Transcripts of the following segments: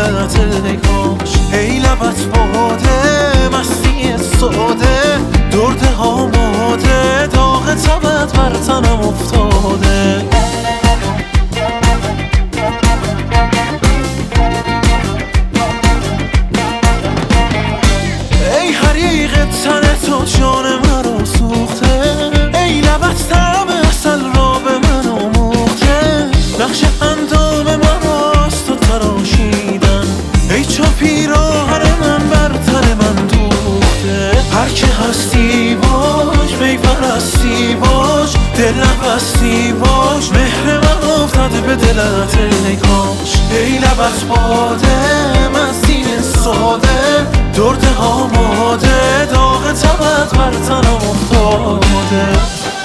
دلت ای کاش. ای لبت باده مستی ساده، درد آماده، داغ تبت بر تنم افتاده. ای حریق تن تو جان مرا سوخته، ای لبت طعم عسل را به من آموخته. نقش اندام من راست و تراشیدن، ای چو پیراهن من بر تن من دوخته. هر که هستی باش، می پرستی باش، دل نبستی باش، مهر من افتاده به دلت ای کاش. ای لبت باده مستی ساده، درد آماده، داغ تبت بر تنم افتاده.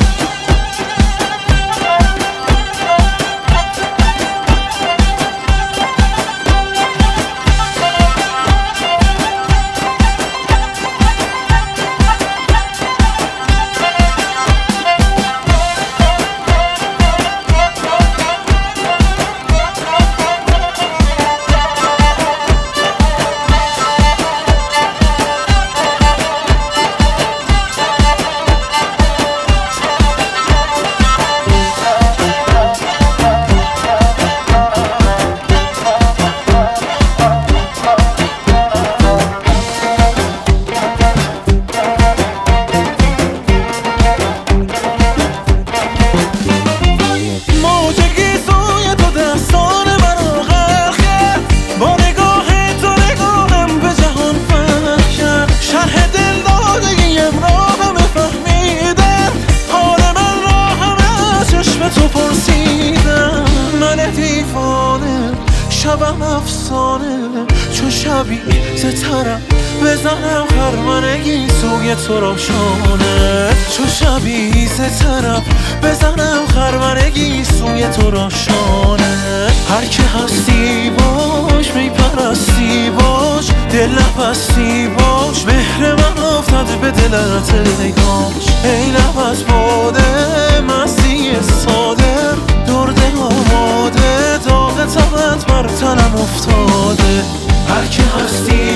شبم افسانه چون شبی سترم بزنم خرمنگی سوی تو راشانه. چون شبی سترم بزنم خرمنگی سوی تو راشانه. هر که هستی باش، می پرستی باش، دل نبستی باش، مهر من افتاده به دلت ای کاش. ای لبت باده مستی ساده، درد آماده، داغ تبت بر تنم افتاده. هر که هستی